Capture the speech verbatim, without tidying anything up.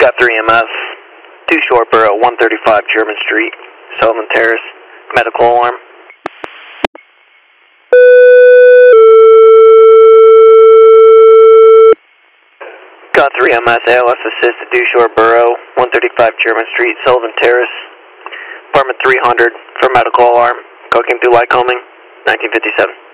Got three M S, two Shoreboro, one thirty-five German Street, Sullivan Terrace, medical alarm. Got three M S, A L S assist at two Shoreboro, one thirty-five German Street, Sullivan Terrace, apartment three hundred for medical alarm. Code came through Lycoming, nineteen fifty-seven.